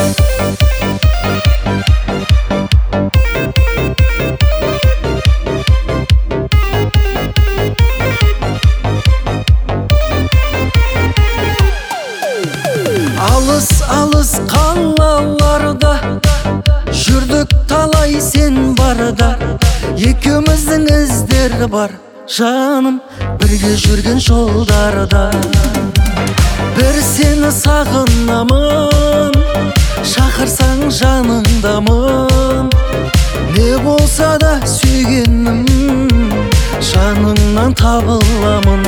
Алыс қалаларда жүрдік талай сен барда. Екеуміздің іздері бар жаным, бірге жүрген жолдарда. Бір сені сағынамын, шақырсаң жаныңдамын. Не болса да сүйгенім, жаныңнан табыламын.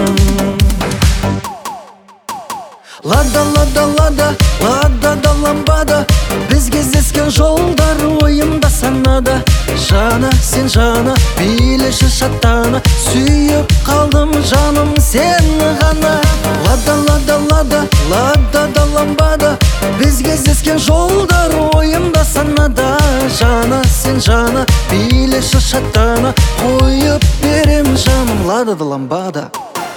Лада, лада, лада, лада да ламбада, біз кездескен жолдар ойымда санада. Жана, сен жана, билеші шаттана, сүйіп қалдым жаным сені ғана. Лада, лада, лада, лада да ламбада, біз кездескен жолдар ойымда санада. Жана, сен жана, билеші шаттана, қойып берем жаным. Лада да ламбада.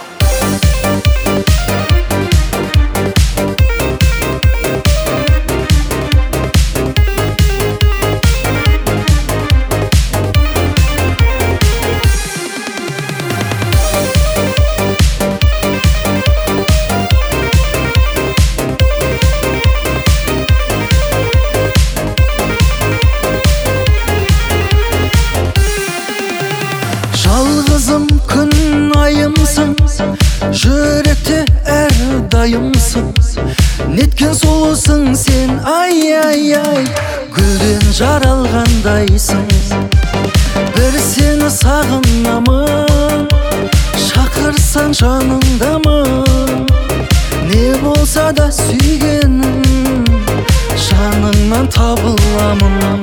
Жалғызым күн айымсың, жүректе әр дайымсың. Неткен сұлусың сен, ай, ай, ай, гүлден жаралғандайсың. Бір сені сағынамын, шақырсаң жаныңдамын. Не болса да сүйгенім, жаныңнан табыламын.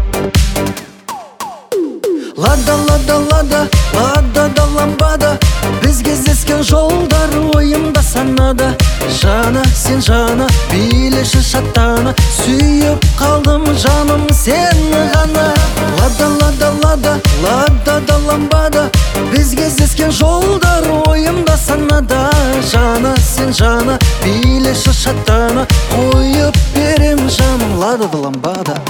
Лада, лада, лада, лада да ламбада, біз кездескен жолдар ойымда санада. Жана, сен жана, билеші шаттана, сүйіп қалдым жаным сені ғана. Лада, лада, лада, лада да ламбада, біз кездескен жолдар ойымда санада. Жана, сен жана, билеші шаттана, қойып берем жаным. Лада да ламбада.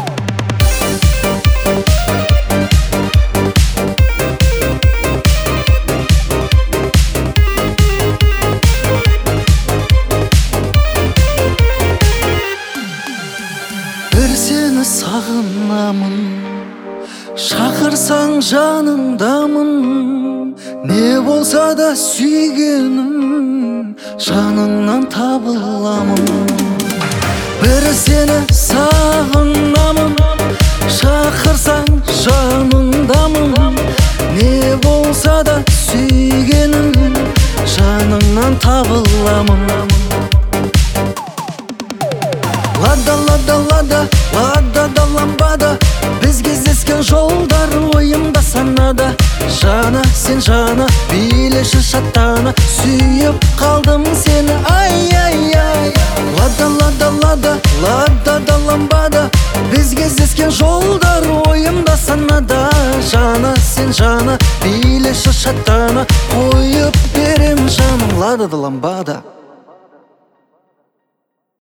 Бір сені сағынамын, шақырсаң жаныңдамын. Не болса да сүйгенім, жаныңнан табыламын. Бір сені сағынамын, шақырсаң жаныңдамын. Не болса да сүйгенім, жаныңнан табыламын. Лада, лада, лада, лада да ламбада, біз кездескен жолдар ойымда санада. Жана, сен жана, билеші шаттана, сүйіп қалдым сені, ай, ай, ай. Лада, лада, лада, лада да ламбада, біз кездескен жолдар ойымда санада. Жана, сен жана, билеші шаттана, қойып берем жаным. Лада да ламбада.